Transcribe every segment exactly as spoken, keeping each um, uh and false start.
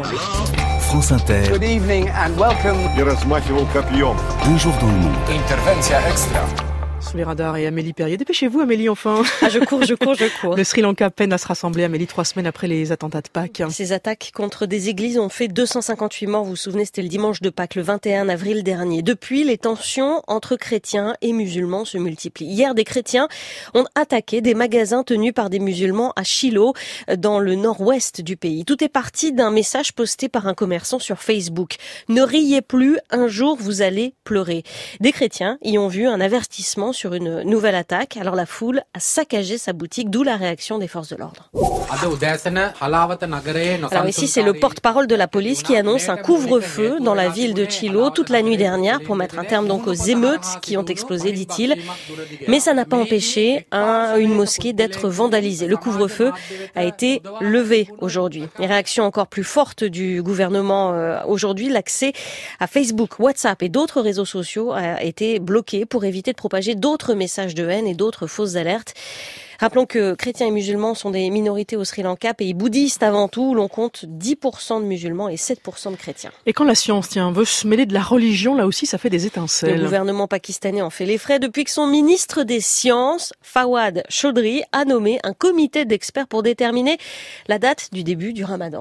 France Inter. Good evening and welcome. Un jour dans le monde. Intervention extra. Sous les radars et Amélie Perrier. Dépêchez-vous Amélie, enfin. Ah, je cours, je cours, je cours. Le Sri Lanka peine à se rassembler, Amélie, trois semaines après les attentats de Pâques. Ces attaques contre des églises ont fait deux cent cinquante-huit morts, vous vous souvenez, c'était le dimanche de Pâques, le vingt et un avril dernier. Depuis, les tensions entre chrétiens et musulmans se multiplient. Hier, des chrétiens ont attaqué des magasins tenus par des musulmans à Shiloh, dans le nord-ouest du pays. Tout est parti d'un message posté par un commerçant sur Facebook. Ne riez plus, un jour vous allez pleurer. Des chrétiens y ont vu un avertissement sur une nouvelle attaque. Alors la foule a saccagé sa boutique, d'où la réaction des forces de l'ordre. Alors ici, c'est le porte-parole de la police qui annonce un couvre-feu dans la ville de Shiloh toute la nuit dernière pour mettre un terme donc aux émeutes qui ont explosé, dit-il. Mais ça n'a pas empêché un, une mosquée d'être vandalisée. Le couvre-feu a été levé aujourd'hui. Les réactions encore plus fortes du gouvernement euh, aujourd'hui, l'accès à Facebook, WhatsApp et d'autres réseaux sociaux a été bloqué pour éviter de propager d'autres messages de haine et d'autres fausses alertes. Rappelons que chrétiens et musulmans sont des minorités au Sri Lanka, pays bouddhiste avant tout, où l'on compte dix pour cent de musulmans et sept pour cent de chrétiens. Et quand la science, tiens, veut se mêler de la religion, là aussi, ça fait des étincelles. Le gouvernement pakistanais en fait les frais depuis que son ministre des Sciences, Fawad Chaudhry, a nommé un comité d'experts pour déterminer la date du début du Ramadan.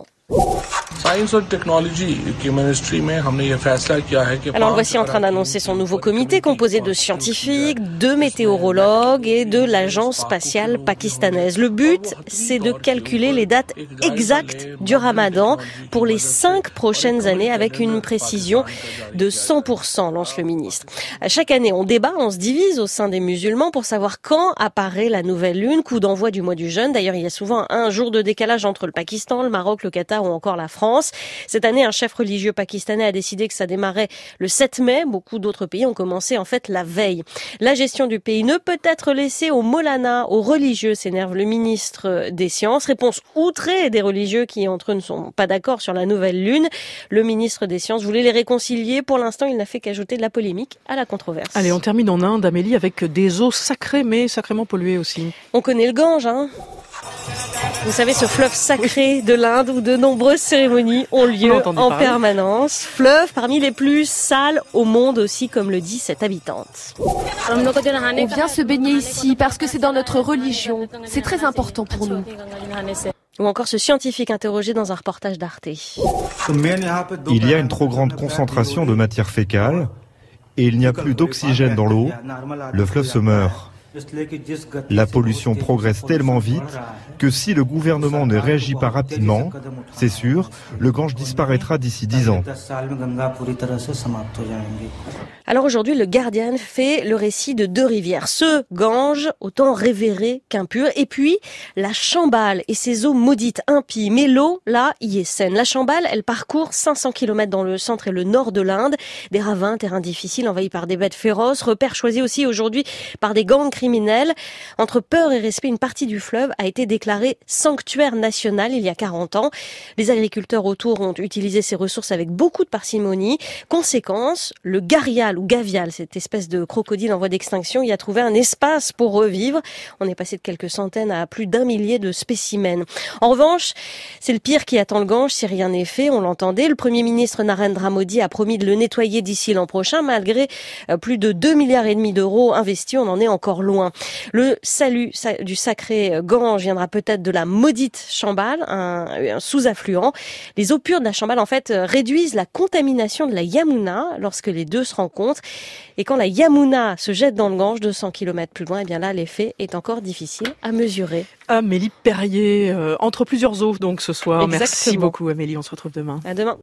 Alors voici en train d'annoncer son nouveau comité composé de scientifiques, de météorologues et de l'agence spatiale pakistanaise. Le but, c'est de calculer les dates exactes du Ramadan pour les cinq prochaines années avec une précision de cent pour cent, lance le ministre. Chaque année, on débat, on se divise au sein des musulmans pour savoir quand apparaît la nouvelle lune, coup d'envoi du mois du jeûne. D'ailleurs, il y a souvent un jour de décalage entre le Pakistan, le Maroc, le Qatar ou encore la France. Cette année, un chef religieux pakistanais a décidé que ça démarrait le sept mai. Beaucoup d'autres pays ont commencé en fait la veille. La gestion du pays ne peut être laissée aux Maulana, aux religieux, s'énerve le ministre des Sciences. Réponse outrée des religieux qui, entre eux, ne sont pas d'accord sur la nouvelle lune. Le ministre des Sciences voulait les réconcilier. Pour l'instant, il n'a fait qu'ajouter de la polémique à la controverse. Allez, on termine en Inde, Amélie, avec des eaux sacrées, mais sacrément polluées aussi. On connaît le Gange, hein. Vous savez, ce fleuve sacré de l'Inde où de nombreuses cérémonies ont lieu en parler. permanence. Fleuve parmi les plus sales au monde aussi, comme le dit cette habitante. On vient se baigner ici parce que c'est dans notre religion. C'est très important pour nous. Ou encore ce scientifique interrogé dans un reportage d'Arte. Il y a une trop grande concentration de matière fécale et il n'y a plus d'oxygène dans l'eau. Le fleuve se meurt. La pollution progresse tellement vite que si le gouvernement ne réagit pas rapidement, c'est sûr, le Gange disparaîtra d'ici dix ans. Alors aujourd'hui, le Guardian fait le récit de deux rivières. Ce Gange, autant révéré qu'impur, et puis la Chambal et ses eaux maudites, impies. Mais l'eau, là, y est saine. La Chambal, elle parcourt cinq cents kilomètres dans le centre et le nord de l'Inde. Des ravins, terrains difficiles, envahis par des bêtes féroces. Repère choisi aussi aujourd'hui par des gangs criminels. Entre peur et respect, une partie du fleuve a été déclarée sanctuaire national il y a quarante ans. Les agriculteurs autour ont utilisé ces ressources avec beaucoup de parcimonie. Conséquence, le Gharial ou Gavial, cette espèce de crocodile en voie d'extinction, y a trouvé un espace pour revivre. On est passé de quelques centaines à plus d'un millier de spécimens. En revanche, c'est le pire qui attend le Gange si rien n'est fait, on l'entendait. Le Premier ministre Narendra Modi a promis de le nettoyer d'ici l'an prochain, malgré plus de deux milliards et demi d'euros investis, on en est encore loin. Le salut du sacré Gange viendra peut-être de la maudite Chambal, un, un sous-affluent. Les eaux pures de la Chambal, en fait, réduisent la contamination de la Yamuna lorsque les deux se rencontrent. Et quand la Yamuna se jette dans le Gange, deux cents kilomètres plus loin, eh bien là, l'effet est encore difficile à mesurer. Amélie Perrier, euh, entre plusieurs eaux donc ce soir. Exactement. Merci beaucoup Amélie, on se retrouve demain. À demain.